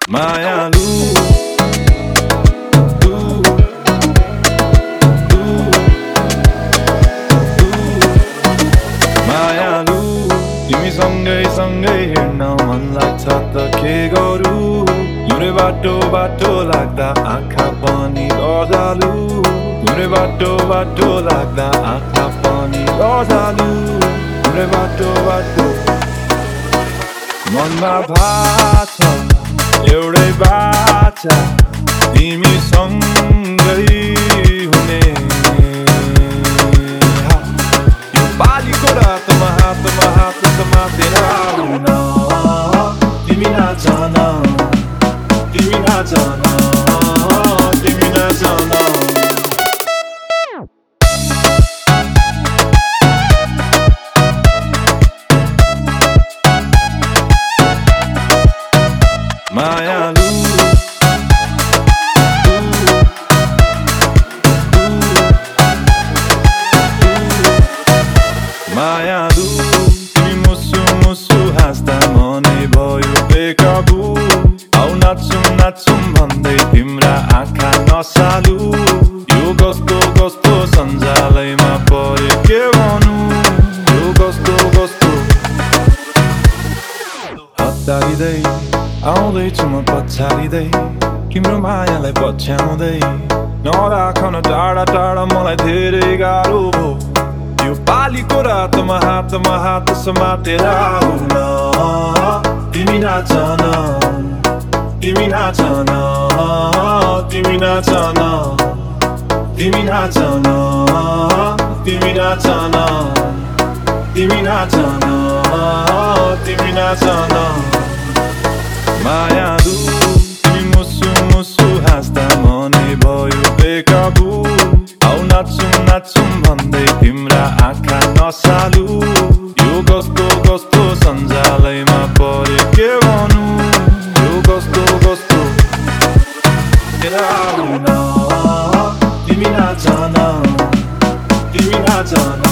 मायालु मायालु तिमी सँगै सँगै हिँड्न मन लाग्छ त के गरौँ कुनै बाटो बाटो लाग्दा आँखा पनि रजालु कुनै बाटो बाटो लाग्दा आँखा पनि रजालु कुनै बाटो बाटो मनमा भाषा एउटै बाचा तिमी सँगै हुने यो पालिको रातमा हात समातेर आउन तिमी नजान तिमी नजान तिमी नजान मायालु मायालु तिमी मुसु मुसु हाँस्दा मनै भयो बेकाबु आउ नाचौँ नाचौँ भन्दै तिम्रा आँखा नसालु यो कस्तो कस्तो सञ्जालैमा परे के भनौँ यो कस्तो कस्तो हतारिँदै आउँदैछु म पछारिँदै तिम्रो मायालाई पछ्याउँदै नराख न टाढा टाढा मलाई धेरै गाह्रो भो यो पालिको रातमा हात समातेर आउन तिमी नजान तिमी नजान तिमी नजान तिमी नजान तिमी नजान तिमी नजान तिमी नजान मायालु तिमी मुसु मुसु हाँस्दा मनै भयो बेकाबु आउ नाचौँ नाचौँ भन्दै तिम्रा आँखा नसालु यो कस्तो कस्तो सञ्जालैमा परे के भनौँ यो कस्तो कस्तो आउन तिमी नजान तिमी नजान